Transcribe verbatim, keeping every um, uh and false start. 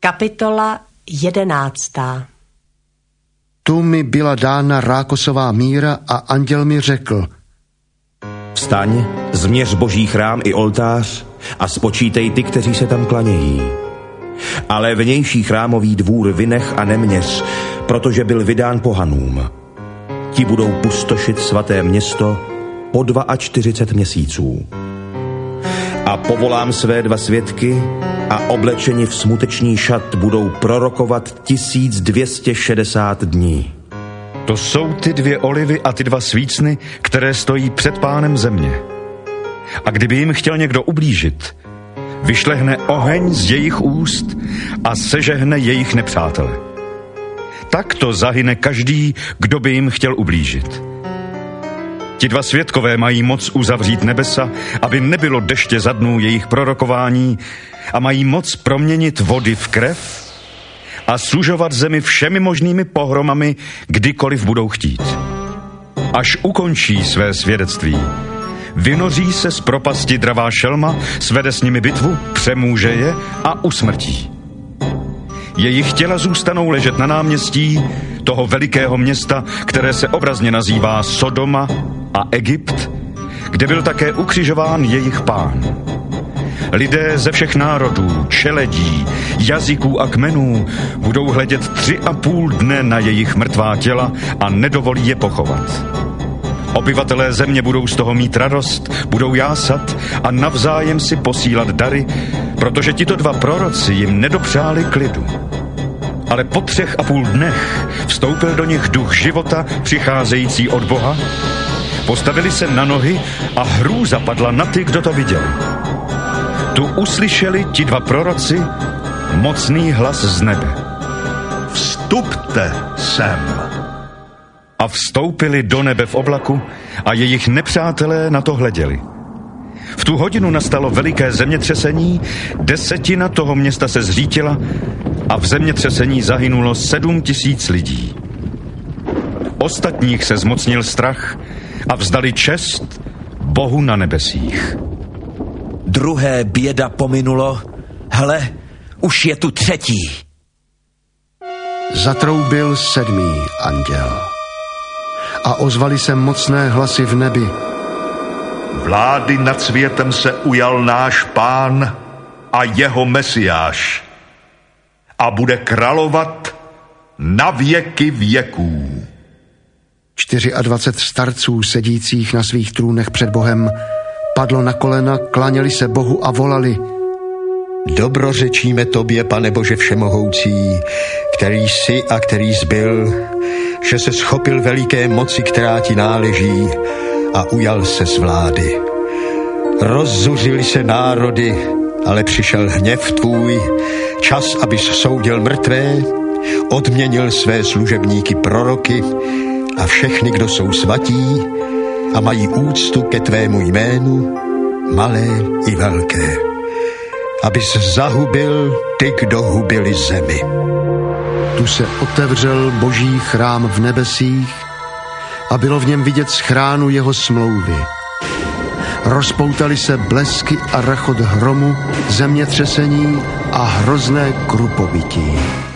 Kapitola jedenáctá. Tu mi byla dána rákosová míra a anděl mi řekl: Vstaň, změř boží chrám i oltář a spočítej ty, kteří se tam klanějí. Ale vnější chrámový dvůr vynech a neměř, protože byl vydán pohanům. Ti budou pustošit svaté město po čtyřicet dva měsíců. A povolám své dva svědky a oblečeni v smuteční šat budou prorokovat tisíc dvě stě šedesát dní. To jsou ty dvě olivy a ty dva svícny, které stojí před pánem země. A kdyby jim chtěl někdo ublížit, vyšlehne oheň z jejich úst a sežehne jejich nepřátele. Tak to zahyne každý, kdo by jim chtěl ublížit. Ti dva svědkové mají moc uzavřít nebesa, aby nebylo deště za dnů jejich prorokování, a mají moc proměnit vody v krev a sužovat zemi všemi možnými pohromami, kdykoliv budou chtít. Až ukončí své svědectví, vynoří se z propasti dravá šelma, svede s nimi bitvu, přemůže je a usmrtí. Jejich těla zůstanou ležet na náměstí toho velikého města, které se obrazně nazývá Sodoma a Egypt, kde byl také ukřižován jejich pán. Lidé ze všech národů, čeledí, jazyků a kmenů budou hledět tři a půl dne na jejich mrtvá těla a nedovolí je pochovat. Obyvatelé země budou z toho mít radost, budou jásat a navzájem si posílat dary, protože tito dva proroci jim nedopřáli klidu. Ale po třech a půl dnech vstoupil do nich duch života přicházející od Boha, postavili se na nohy a hrůza padla na ty, kdo to viděli. Tu uslyšeli ti dva proroci mocný hlas z nebe: Vstupte sem! A vstoupili do nebe v oblaku a jejich nepřátelé na to hleděli. V tu hodinu nastalo veliké zemětřesení, desetina toho města se zřítila a v zemětřesení zahynulo sedm tisíc lidí. Ostatních se zmocnil strach a vzdali čest Bohu na nebesích. Druhé běda pominulo, hle, už je tu třetí. Zatroubil sedmý anděl. A ozvali se mocné hlasy v nebi: Vlády nad světem se ujal náš Pán a jeho Mesiáš a bude královat na věky věků. dvacet čtyři starců sedících na svých trůnech před Bohem padlo na kolena, klaněli se Bohu a volali: Dobrořečíme tobě, Pane Bože všemohoucí, který jsi a který zbyl, že se schopil veliké moci, která ti náleží, a ujal se z vlády. Rozzuřili se národy, ale přišel hněv tvůj, čas, abys soudil mrtvé, odměnil své služebníky proroky a všechny, kdo jsou svatí a mají úctu ke tvému jménu, malé i velké, abys zahubil ty, kdo hubili zemi. Tu se otevřel boží chrám v nebesích a bylo v něm vidět schránu jeho smlouvy. Rozpoutali se blesky a rachot hromu, zemětřesení a hrozné krupobytí.